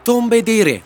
Tombe dei Re.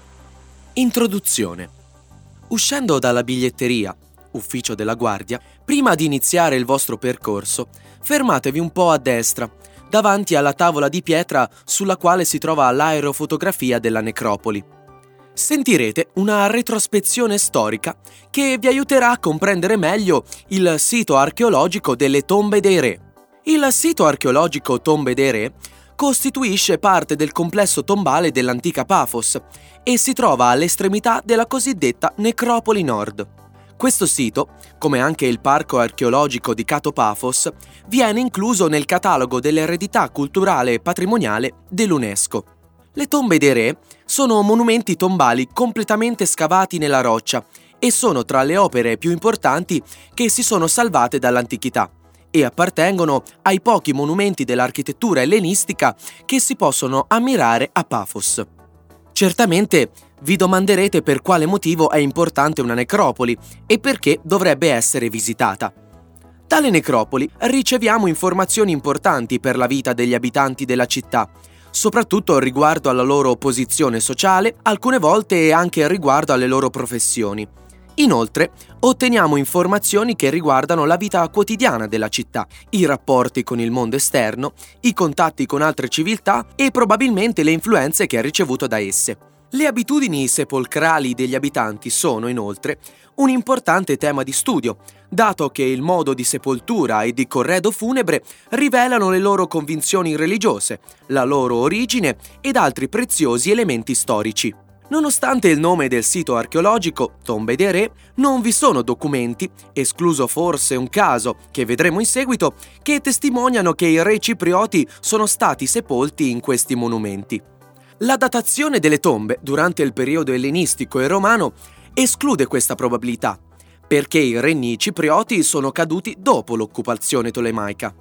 Introduzione. Uscendo dalla biglietteria, ufficio della guardia, prima di iniziare il vostro percorso, fermatevi un po' a destra, davanti alla tavola di pietra sulla quale si trova l'aerofotografia della necropoli. Sentirete una retrospezione storica che vi aiuterà a comprendere meglio il sito archeologico delle Tombe dei Re. Il sito archeologico Tombe dei Re costituisce parte del complesso tombale dell'antica Pafos e si trova all'estremità della cosiddetta Necropoli Nord. Questo sito, come anche il parco archeologico di Kato Paphos, viene incluso nel catalogo dell'eredità culturale e patrimoniale dell'UNESCO. Le Tombe dei Re sono monumenti tombali completamente scavati nella roccia e sono tra le opere più importanti che si sono salvate dall'antichità e appartengono ai pochi monumenti dell'architettura ellenistica che si possono ammirare a Paphos. Certamente vi domanderete per quale motivo è importante una necropoli e perché dovrebbe essere visitata. Dalle necropoli riceviamo informazioni importanti per la vita degli abitanti della città, soprattutto riguardo alla loro posizione sociale, alcune volte anche riguardo alle loro professioni. Inoltre, otteniamo informazioni che riguardano la vita quotidiana della città, i rapporti con il mondo esterno, i contatti con altre civiltà e probabilmente le influenze che ha ricevuto da esse. Le abitudini sepolcrali degli abitanti sono, inoltre, un importante tema di studio, dato che il modo di sepoltura e di corredo funebre rivelano le loro convinzioni religiose, la loro origine ed altri preziosi elementi storici. Nonostante il nome del sito archeologico, Tombe dei Re, non vi sono documenti, escluso forse un caso che vedremo in seguito, che testimoniano che i re ciprioti sono stati sepolti in questi monumenti. La datazione delle tombe durante il periodo ellenistico e romano esclude questa probabilità, perché i regni ciprioti sono caduti dopo l'occupazione tolemaica.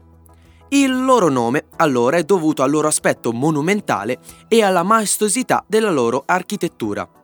Il loro nome, allora, è dovuto al loro aspetto monumentale e alla maestosità della loro architettura.